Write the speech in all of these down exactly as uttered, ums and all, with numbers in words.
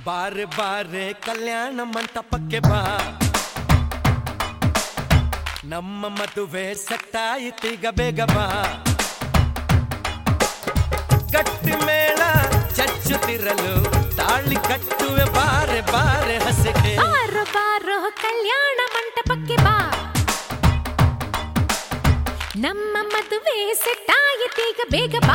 ಬಾರೆ ಬಾರೆ ಕಲ್ಯಾಣ ಮಂಟಪಕ್ಕೆ ಬಾ, ನಮ್ಮ ಮದುವೆ ಸೆಟ್ಟಾಯಿತೀಗ ಬೇಗ ಬಾ. ಗಟ್ಟಿ ಮೇಳ ಚಚ್ಚುತ್ತಿರಲು ತಾಳಿ ಕಟ್ಟುವೆ ಬಾರೆ ಬಾರೆ ಹಸೆಗೆ. ಬಾರೋ ಬಾರೋ ಕಲ್ಯಾಣ ಮಂಟಪಕ್ಕೆ ಬಾ, ನಮ್ಮ ಮದುವೆ ಸೆಟ್ಟಾಯಿತೀಗ ಬೇಗ ಬಾ.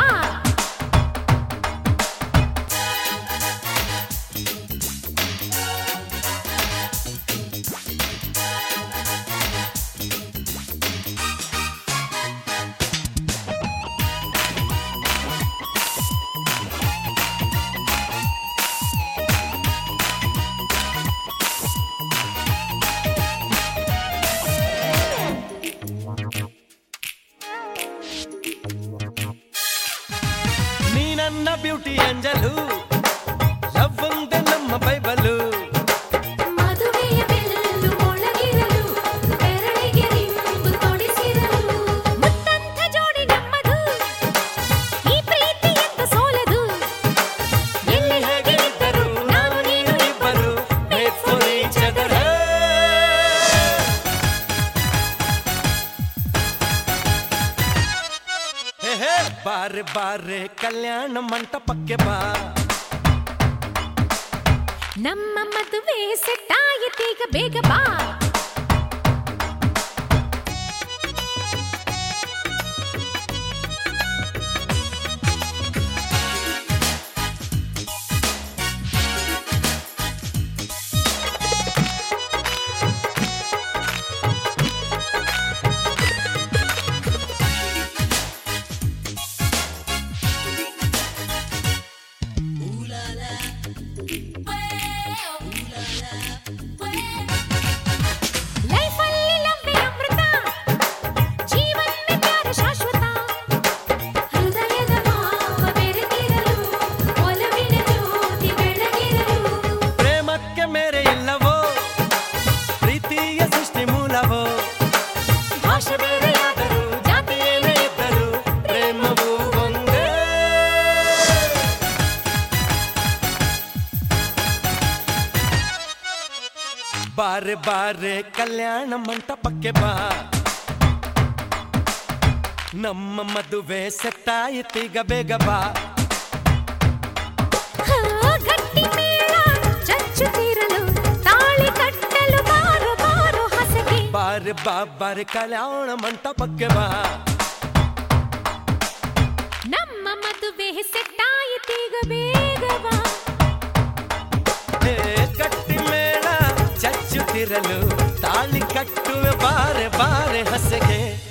ನನ್ನ ಬ್ಯೂಟಿ ಅಂಜಲು ಲವ್ ಒಂದೇ ನಮ್ಮ ಬೈಬಲು. ಮದುವೆಯ ಬೆಲ್ಲು ಒಳಗಿರಲು ಬೆರಳಿಗೆ ರಿಂಬು ತೊಡಿಸಿರಲು, ಮುತ್ತಂಥ ಜೋಡಿ ನಮ್ಮದು ಈ ಪ್ರೀತಿ ಎಂತ ಸೋಲದು. ಎಲ್ಲಿ ಹೇಗೆ ಇದ್ದರು ನಾವು ನೀನು ಇಬ್ಬರು ಮೇಡ್ ಫಾರ್ ಈಚ್ ಅದರ್. ಹೇ ಹೇ ಬಾರೆ ಬಾರೆ ಕಲ್ಯಾಣ ಮಂಟಪಕ್ಕೆ ಬಾ, ನಮ್ಮ ಮದುವೆ ಸೆಟ್ಟಾಯಿತೀಗ ಬೇಗ ಬಾ. ಬಾರೆ ಬಾರೆ ಕಲ್ಯಾಣ ಮಂಟಪಕ್ಕೆ ಬಾ, ನಮ್ಮ ಮದುವೆ ಸೆಟ್ಟಾಯಿತೀಗ ಬೇಗ ಬಾ. ಗಟ್ಟಿ ಮೇಳ ಚಚ್ಚುತ್ತಿರಲು ತಾಳಿ ಕಟ್ಟಲು ಬಾರೋ ಬಾರೋ ಹಸೆಗೆ. ಬಾರೆ ಬಾ ಬಾರೆ ಕಲ್ಯಾಣ ಮಂಟಪಕ್ಕೆ ಬಾ, ನಮ್ಮ ಮದುವೆ ಸೆಟ್ಟಾಯಿತೀಗ ಬೇಗ ಬಾ. ಗಟ್ಟಿ ಮೇಳ ಚಚ್ಚುತ್ತಿರಲು ತಾಳಿ ಕಟ್ಟುವೆ ಬಾರೆ ಬಾರೆ ಹಸೆಗೆ.